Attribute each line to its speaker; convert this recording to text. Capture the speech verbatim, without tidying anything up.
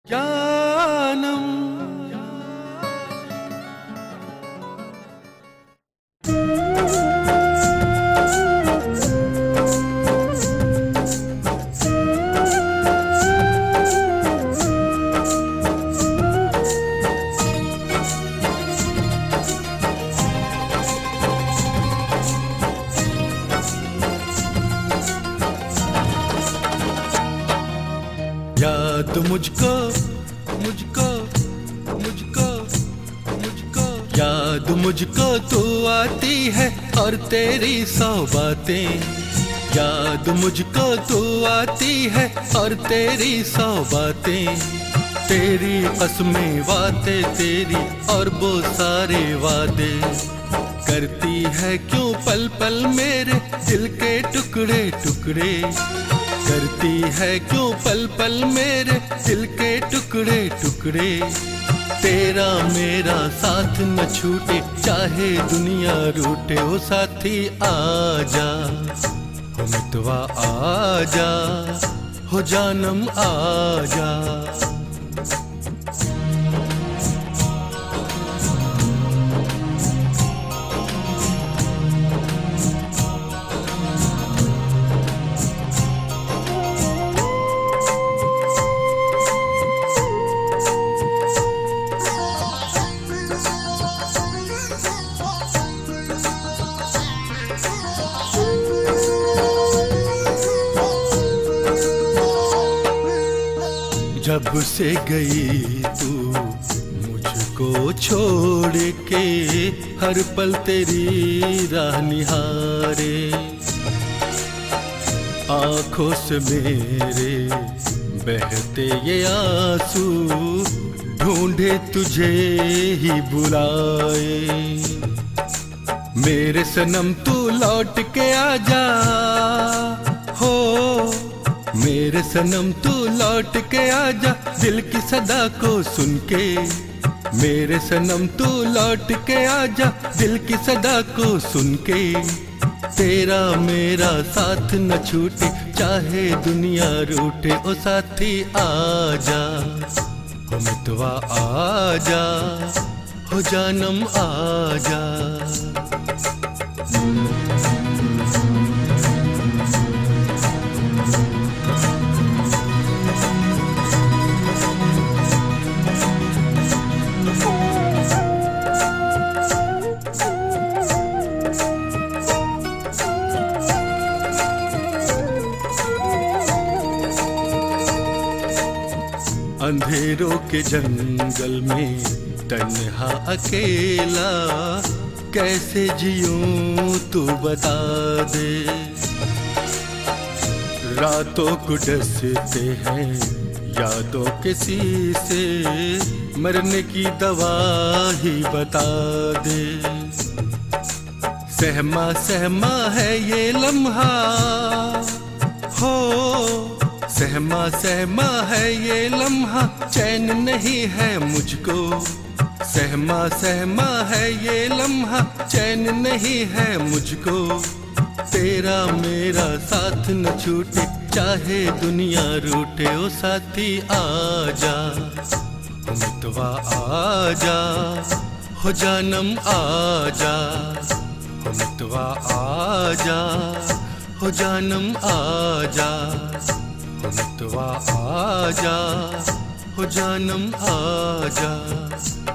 Speaker 1: जानम याद मुझको मुझको मुझको मुझको याद मुझको तू आती है और तेरी सौ बातें। याद मुझको तू आती है और तेरी सौ बातें। तेरी कसमें वादे तेरी और वो सारे वादे। करती है क्यों पल पल मेरे दिल के टुकड़े टुकड़े। करती है क्यों पल पल मेरे दिल के टुकड़े टुकड़े। तेरा मेरा साथ न छूटे चाहे दुनिया रूठे। ओ साथी आजा हो मितवा आजा हो जानम आजा। जब से गई तू मुझको छोड़ के हर पल तेरी राह निहारे। आँखों से मेरे बहते ये आंसू ढूंढे तुझे ही बुलाए। मेरे सनम तू लौट के आजा हो। मेरे सनम तू लौट के आजा दिल की सदा को सुन के। मेरे सनम तू लौट के आजा दिल की सदा को सुन के। तेरा मेरा साथ न छूटे चाहे दुनिया रूठे। ओ साथी आजा हो मितवा आजा हो जानम आजा। अंधेरों के जंगल में तन्हा अकेला कैसे जीऊं तू बता दे। रातों को डसते हैं यादों के शीशे। मरने की दवा ही बता दे। सहमा सहमा है ये लम्हा हो। सहमा सहमा है ये लम्हा चैन नहीं है मुझको। सहमा सहमा है ये लम्हा चैन नहीं है मुझको। तेरा मेरा साथ न छूटे चाहे दुनिया रूठे। ओ साथी आजा हो मितवा आजा हो जानम आजा। हो मितवा आजा हो जानम आजा। हो मितवा आजा हो जानम आजा।